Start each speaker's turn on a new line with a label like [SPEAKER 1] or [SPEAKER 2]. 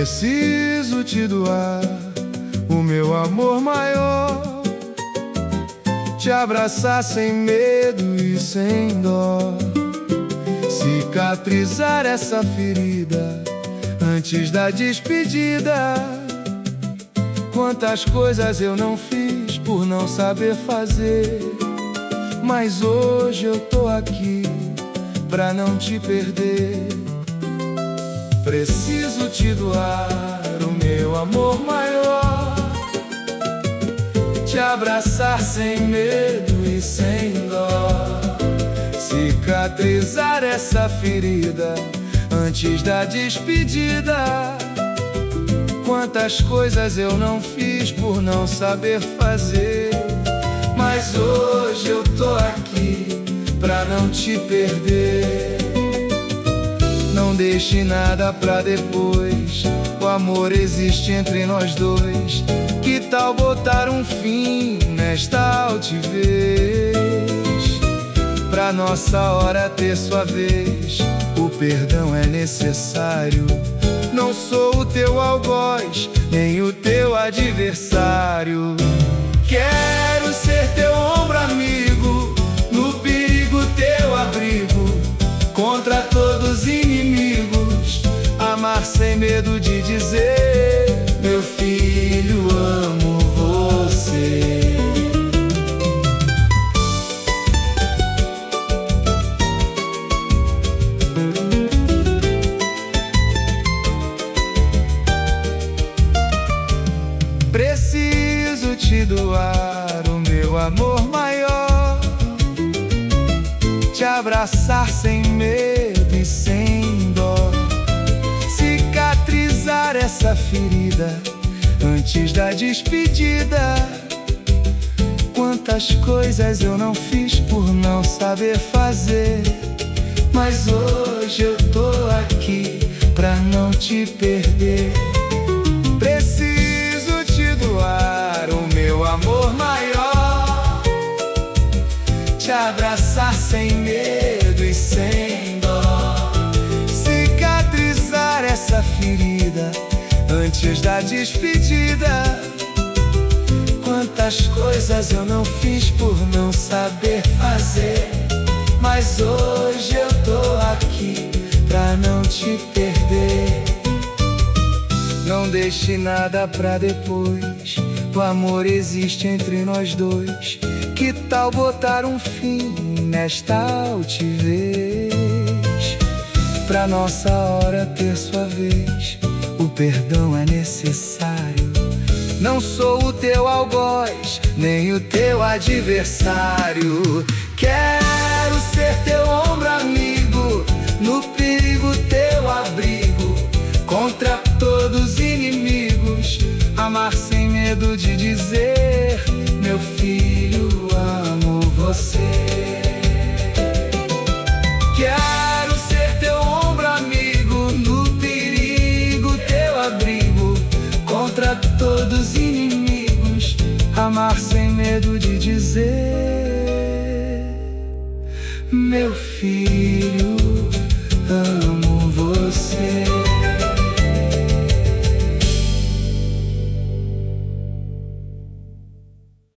[SPEAKER 1] Preciso te doar o meu amor maior, te abraçar sem medo e sem dó, cicatrizar essa ferida antes da despedida. Quantas coisas eu não fiz por não saber fazer, mas hoje eu tô aqui pra não te perder. Preciso te doar o meu amor maior, te abraçar sem medo e sem dó, cicatrizar essa ferida antes da despedida. Quantas coisas eu não fiz por não saber fazer, mas hoje eu tô aqui pra não te perder. Não deixe nada pra depois, o amor existe entre nós dois. Que tal botar um fim nesta altivez? Pra nossa hora ter sua vez, o perdão é necessário. Não sou o teu algoz, nem o teu adversário. Quero ser teu ombro amigo, no perigo teu abrigo, contra todos os inimigos. Amar sem medo de dizer: meu filho, amo você. Preciso te doar o meu amor maior, te abraçar sem medo e sem dó, cicatrizar essa ferida antes da despedida. Quantas coisas eu não fiz por não saber fazer, mas hoje eu tô aqui pra não te perder. Preciso te doar o meu amor maior, te abraçar sem medo e sem dó, cicatrizar essa ferida antes da despedida. Quantas coisas eu não fiz por não saber fazer, mas hoje eu tô aqui pra não te perder. Não deixe nada pra depois, o amor existe entre nós dois. Que tal botar um fim nesta altivez? Pra nossa hora ter sua vez, o perdão é necessário. Não sou o teu algoz, nem o teu adversário. Quero ser teu ombro amigo, no perigo teu abrigo, contra todos os inimigos. Amar sem medo de dizer: meu filho, amo você. Quero ser teu ombro amigo, no perigo teu abrigo, contra todos os inimigos. Amar sem medo de dizer: meu filho, amo